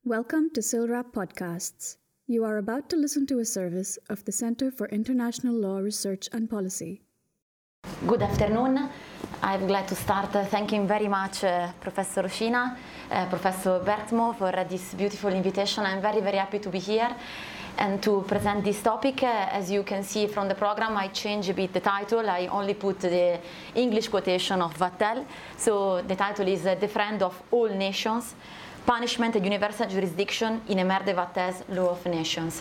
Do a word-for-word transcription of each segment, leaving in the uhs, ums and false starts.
Welcome to SILRAP Podcasts. You are about to listen to a service of the Center for International Law Research and Policy. Good afternoon. I would like to start uh, thanking very much uh, Professor Oshina, uh, Professor Bertmo for uh, this beautiful invitation. I'm very, very happy to be here and to present this topic. Uh, as you can see from the program, I changed a bit the title. I only put the English quotation of Vattel. So the title is uh, The Friend of All Nations, Punishment and Universal Jurisdiction in Emer de Vattel's Law of Nations.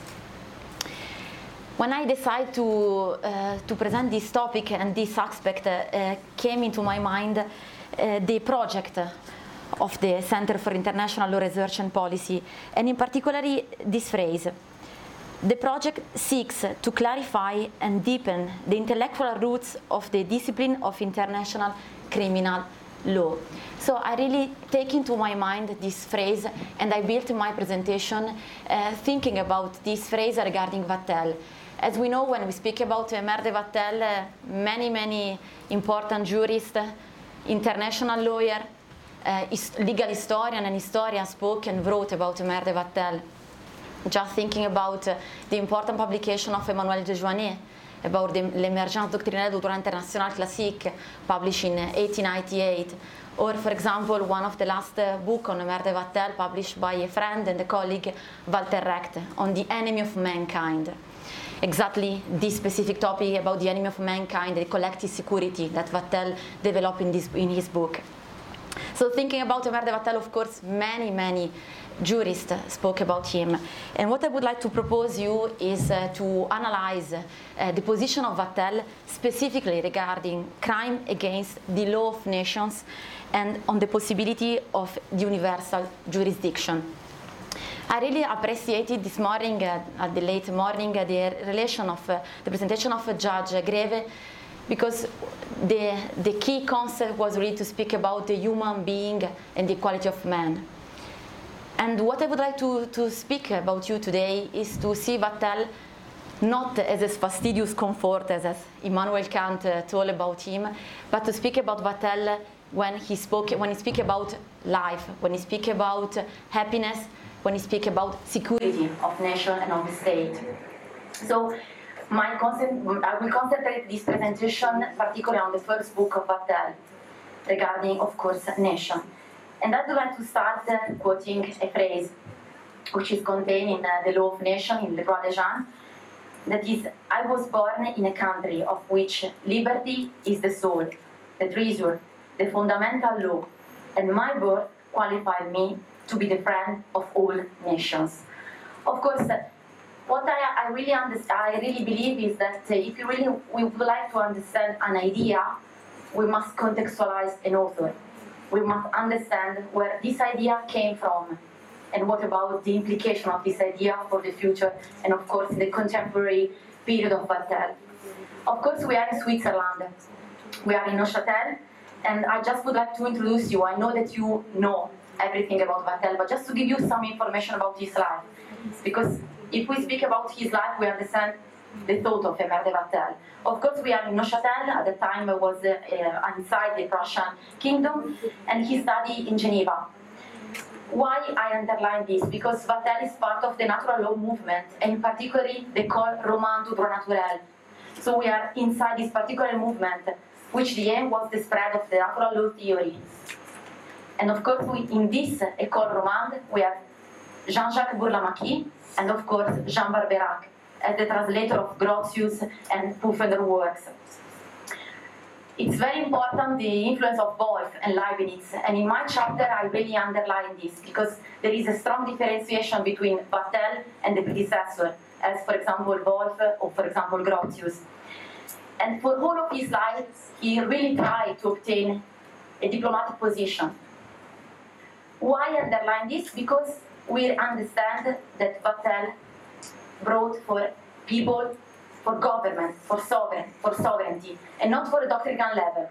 When I decided to, uh, to present this topic and this aspect, uh, came into my mind uh, the project of the Center for International Law Research and Policy, and in particular this phrase. The project seeks to clarify and deepen the intellectual roots of the discipline of international criminal law. So I really take into my mind this phrase, and I built my presentation uh, thinking about this phrase regarding Vattel. As we know, when we speak about Emer de Vattel, uh, many, many important jurists, international lawyer, uh, legal historian and historian spoke and wrote about Emer de Vattel. Just thinking about uh, the important publication of Emmanuel Dejoannet about the L'Emergence doctrinale du droit international classique, published in eighteen ninety-eight, or for example one of the last uh, book on Emer de Vattel published by a friend and a colleague, Walter Recht, on the enemy of mankind. Exactly this specific topic about the enemy of mankind, the collective security that Vattel developed in, this, in his book. So thinking about Emer de Vattel, of course, many, many jurists spoke about him. And what I would like to propose you is uh, to analyze uh, the position of Vattel specifically regarding crime against the law of nations and on the possibility of universal jurisdiction. I really appreciated this morning, uh, at the late morning, uh, the relation of uh, the presentation of uh, Judge Greve, because the, the key concept was really to speak about the human being and the equality of man. And what I would like to, to speak about you today is to see Vattel not as a fastidious comfort, as, as Immanuel Kant uh, told about him, but to speak about Vattel when he spoke, when he speak about life, when he speak about happiness, when he speak about security of nation and of the state. So my concept, I will concentrate this presentation particularly on the first book of Vattel, regarding, of course, nation. And I would like to start uh, quoting a phrase which is contained in uh, the Law of Nation, in Le Droit des gens, that is, I was born in a country of which liberty is the soul, the treasure, the fundamental law, and my birth qualified me to be the friend of all nations. Of course, uh, what I, I really understand, I really believe is that uh, if you really we would like to understand an idea, we must contextualize an author. We must understand where this idea came from and what about the implication of this idea for the future and, of course, the contemporary period of Vattel. Of course, we are in Switzerland. We are in Neuchâtel, and I just would like to introduce you. I know that you know everything about Vattel, but just to give you some information about his life. Because if we speak about his life, we understand the thought of Emer de Vattel. Of course, we are in Neuchâtel. At the time, it was uh, uh, inside the Prussian kingdom, and he studied in Geneva. Why I underline this? Because Vattel is part of the natural law movement, and particularly the call Roman du droit naturel. So we are inside this particular movement, which the aim was the spread of the natural law theory. And of course, we, in this École Romande, we have Jean-Jacques Bourlamaqui, and of course, Jean Barbeyrac, as the translator of Grotius and Pufender works. It's very important, the influence of Wolff and Leibniz, and in my chapter I really underline this, because there is a strong differentiation between Vattel and the predecessor, as for example Wolff or for example Grotius. And for all of his life, he really tried to obtain a diplomatic position. Why underline this? Because we understand that Vattel brought for people, for government, for sovereign, for sovereignty, and not for a doctrinal level.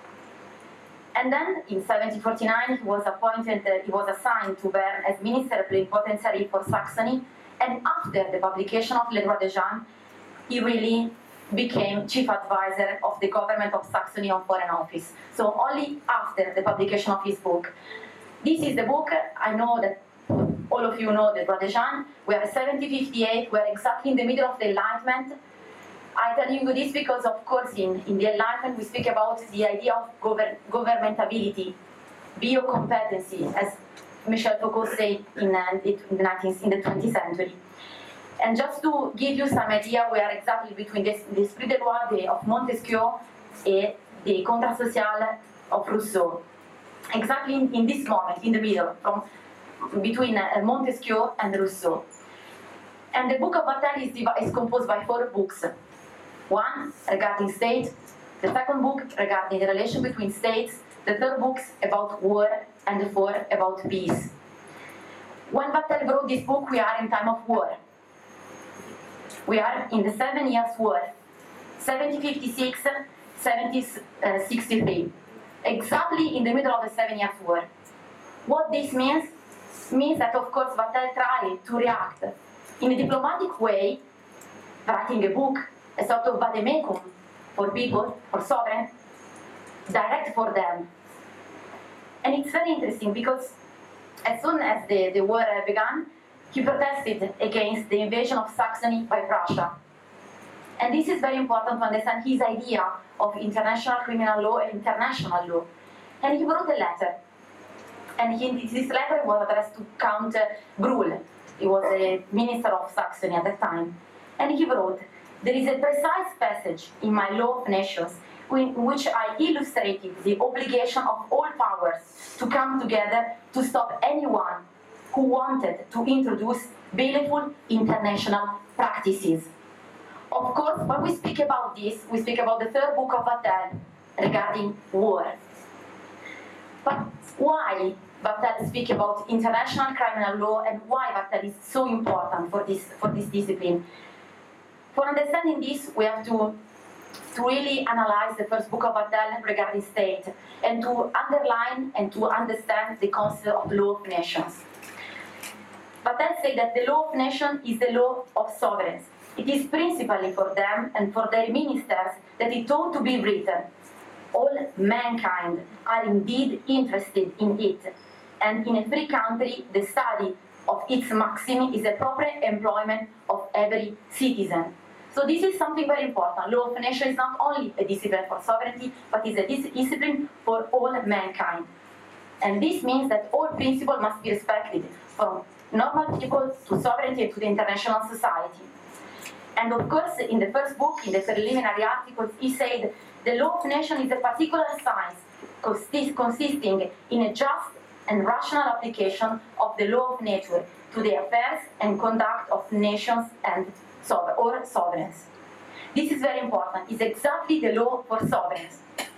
And then in seventeen forty-nine, he was appointed, uh, he was assigned to Bern as Minister Plenipotentiary for Saxony, and after the publication of Le Droit des gens, he really became chief advisor of the government of Saxony on Foreign Office. So only after the publication of his book. This is the book. I know that all of you know the Droit de Jeanne. We are seventeen fifty-eight, we're exactly in the middle of the Enlightenment. I tell you this because, of course, in, in the Enlightenment we speak about the idea of govern, governmentability, biocompetency, as Michel Foucault said in, uh, the, in, the nineteenth, in the twentieth century. And just to give you some idea, we are exactly between the L'Esprit des Lois of Montesquieu and the Contrat Social of Rousseau. Exactly in, in this moment, in the middle, from between uh, Montesquieu and Rousseau. And the book of Vattel is, is composed by four books. One regarding state, the second book regarding the relation between states, the third book about war, and the fourth about peace. When Vattel wrote this book, we are in time of war. We are in the Seven Years' War, seventeen fifty-six, seventeen sixty-three, exactly in the middle of the Seven Years' War. What this means, means that, of course, Vattel tried to react in a diplomatic way, writing a book, a sort of vademecum for people, for sovereigns, direct for them. And it's very interesting because as soon as the, the war began, he protested against the invasion of Saxony by Prussia. And this is very important to understand his idea of international criminal law and international law. And he wrote a letter. And he, this letter was addressed to Count Bruhl. He was a minister of Saxony at that time. And he wrote, "There is a precise passage in my Law of Nations in which I illustrated the obligation of all powers to come together to stop anyone who wanted to introduce baleful international practices." Of course, when we speak about this, we speak about the third book of Vattel regarding war. But why Vattel speaks about international criminal law and why Vattel is so important for this, for this discipline? For understanding this, we have to, to really analyze the first book of Vattel regarding state and to underline and to understand the concept of law of nations. Vattel said that the law of nations is the law of sovereigns. It is principally for them and for their ministers that it ought to be written. All mankind are indeed interested in it, and in a free country the study of its maxim is a proper employment of every citizen. So this is something very important. Law of nations is not only a discipline for sovereignty, but is a dis discipline for all mankind. And this means that all principles must be respected, from normal people to sovereignty and to the international society. And of course, in the first book, in the preliminary articles, he said, the law of nations is a particular science consist consisting in a just and rational application of the law of nature to the affairs and conduct of nations and sover or sovereigns. This is very important. It's exactly the law for sovereigns.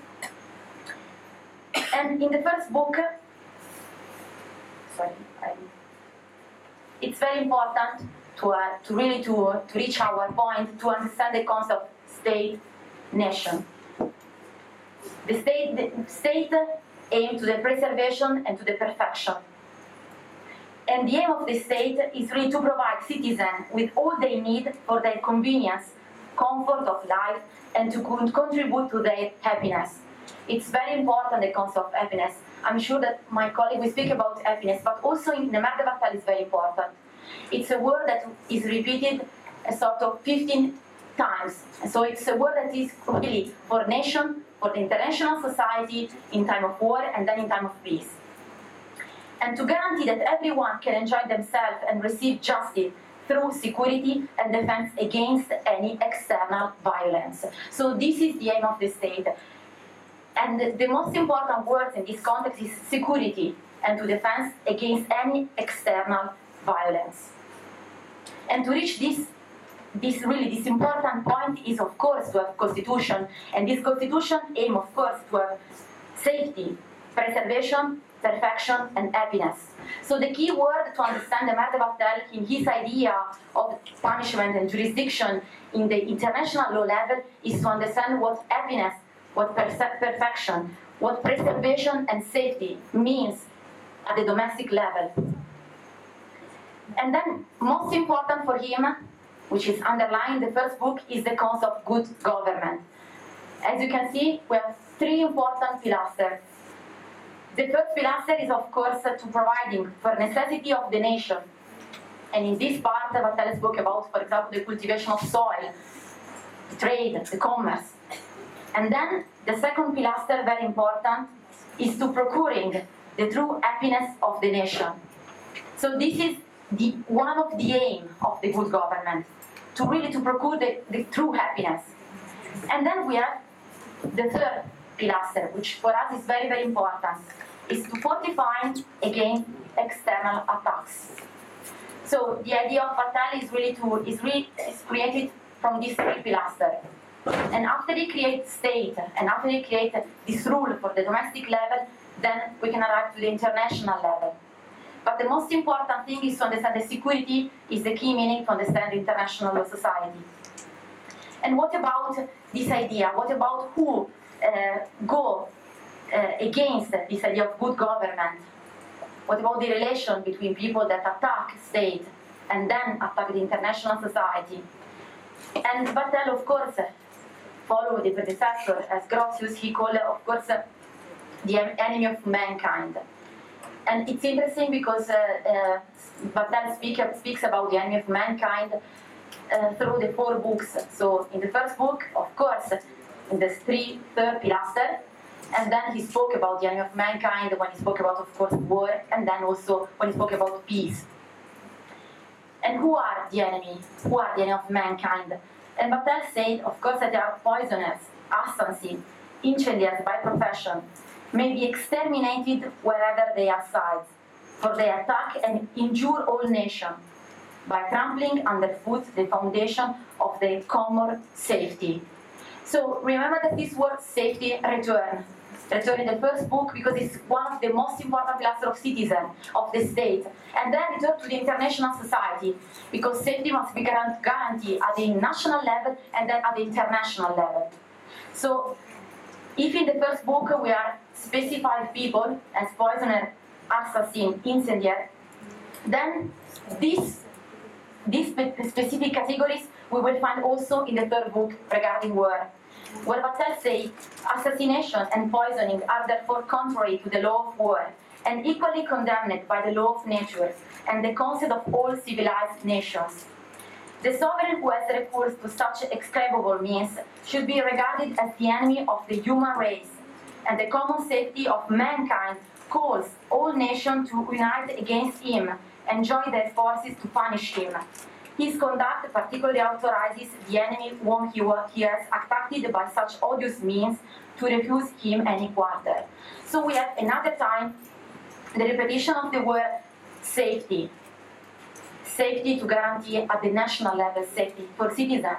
And in the first book, sorry, I, it's very important to, uh, to really to, uh, to reach our point, to understand the concept of state-nation. The state, the state aims to the preservation and to the perfection. And the aim of the state is really to provide citizens with all they need for their convenience, comfort of life, and to con contribute to their happiness. It's very important, the concept of happiness. I'm sure that my colleague will speak about happiness, but also in the Mère de Vattel is very important. It's a word that is repeated a sort of fifteen times. So it's a word that is really for nation, for the international society in time of war and then in time of peace. And to guarantee that everyone can enjoy themselves and receive justice through security and defense against any external violence. So this is the aim of the state. And the, the most important word in this context is security and to defense against any external violence. And to reach this, this really this important point is of course to have constitution, and this constitution aim of course to have safety, preservation, perfection, and happiness. So the key word to understand the Mère de Vattel in his idea of punishment and jurisdiction in the international law level is to understand what happiness, what perfection, what preservation and safety means at the domestic level. And then, most important for him, which is underlined in the first book, is the concept of good government. As you can see, we have three important pillars. The first pillar is, of course, to providing for necessity of the nation. And in this part, Vattel spoke about, for example, the cultivation of soil, the trade, the commerce. And then the second pillar, very important, is to procuring the true happiness of the nation. So this is the, one of the aim of the good government, to really to procure the, the true happiness. And then we have the third pillar, which for us is very, very important, is to fortify against external attacks. So the idea of Vattel is really to is really is created from these three pillars. And after they create state, and after they create this rule for the domestic level, then we can arrive to the international level. But the most important thing is to understand that security is the key meaning to understand international law society. And what about this idea? What about who uh, go uh, against this idea of good government? What about the relation between people that attack state and then attack the international society? And Vattel, of course, followed the predecessor as Grotius. He called, of course, the enemy of mankind. And it's interesting because uh, uh, Vattel speak, speaks about the enemy of mankind uh, through the four books. So in the first book, of course, in the three third pillar, and then he spoke about the enemy of mankind when he spoke about, of course, war, and then also when he spoke about peace. And who are the enemy? Who are the enemy of mankind? And Vattel said, of course, that they are poisoners, assassins, incendiaries by profession, may be exterminated wherever they reside, for they attack and injure all nations by trampling underfoot the foundation of their common safety. So remember that this word safety return. Return in the first book because it's one of the most important pillars of citizen, of the state. And then return to the international society because safety must be guaranteed at the national level and then at the international level. So if in the first book we are specified people as poisoner, assassin, incendiary, then these, these specific categories we will find also in the third book regarding war. Where Vattel says, assassination and poisoning are therefore contrary to the law of war and equally condemned by the law of nature and the concept of all civilized nations. The sovereign who has recourse to such execrable means should be regarded as the enemy of the human race, and the common safety of mankind calls all nations to unite against him and join their forces to punish him. His conduct particularly authorizes the enemy whom he, he has attacked by such odious means to refuse him any quarter. So we have another time the repetition of the word safety. Safety to guarantee at the national level safety for citizens.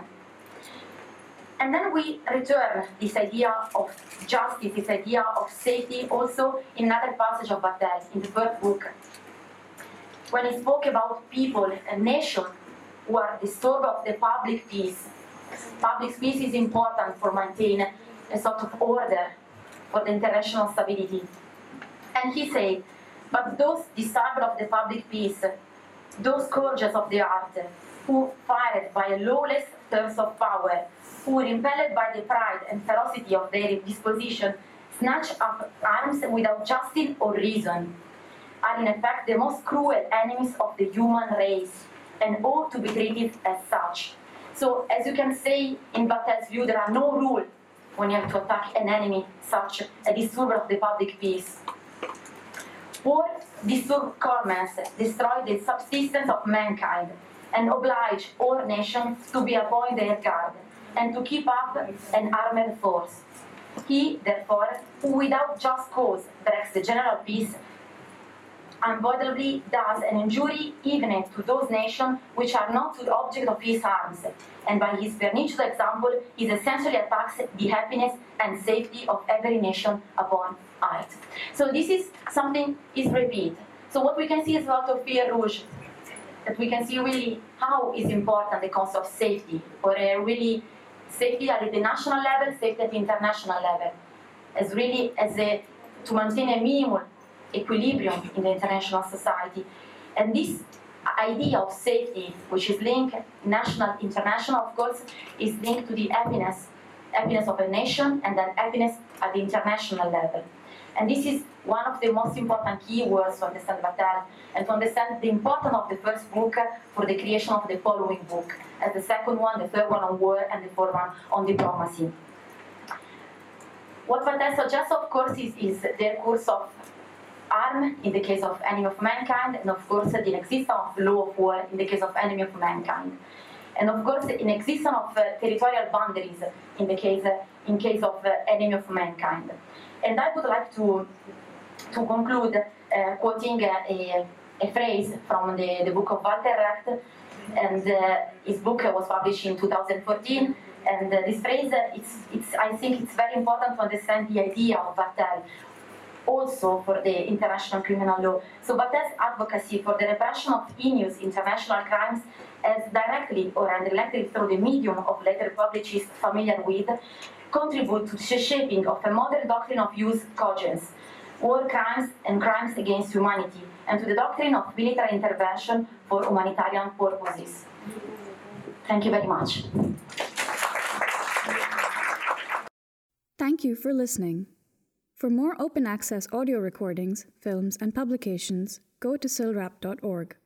And then we return this idea of justice, this idea of safety also in another passage of Vattel, in the third book, when he spoke about people, a nation, who are disturbed of the public peace. Public peace is important for maintaining a sort of order for the international stability. And he said, but those disturbed of the public peace, those scourges of the art, who, fired by a lawless thirst of power, who, impelled by the pride and ferocity of their disposition, snatch up arms without justice or reason, are in effect the most cruel enemies of the human race, and ought to be treated as such. So, as you can say, in Vattel's view, there are no rules when you have to attack an enemy such a disturber of the public peace. War disturb commerce, destroy the subsistence of mankind, and oblige all nations to be upon their guard, and to keep up an armed force. He, therefore, who without just cause breaks the general peace, unavoidably does an injury even to those nations which are not the object of his arms, and by his pernicious example is essentially attacks the happiness and safety of every nation upon earth. So this is something is repeat. So what we can see is a lot of Fil Rouge, that we can see really how is important the concept of safety, or uh, really safety at the national level, safety at the international level, as really as a, to maintain a minimum equilibrium in the international society. And this idea of safety, which is linked national, international, of course, is linked to the happiness, happiness of a nation, and then happiness at the international level. And this is one of the most important keywords to understand Vattel and to understand the importance of the first book for the creation of the following book, as the second one, the third one on war, and the fourth one on diplomacy. What Vattel suggests, of course, is, is their course of arm in the case of enemy of mankind, and of course the existence of law of war in the case of enemy of mankind. And of course, in existence of uh, territorial boundaries in the case, uh, in case of uh, enemy of mankind. And I would like to, to conclude uh, quoting uh, a, a phrase from the, the book of Walter Recht, and uh, his book was published in two thousand fourteen. And uh, this phrase, uh, it's, it's, I think it's very important to understand the idea of Vattel, also for the international criminal law. So Vattel's advocacy for the repression of heinous international crimes, as directly or indirectly through the medium of later publicists familiar with, contribute to the shaping of a modern doctrine of jus cogens, war crimes and crimes against humanity, and to the doctrine of military intervention for humanitarian purposes. Thank you very much. Thank you for listening. For more open access audio recordings, films, and publications, go to silrap dot org.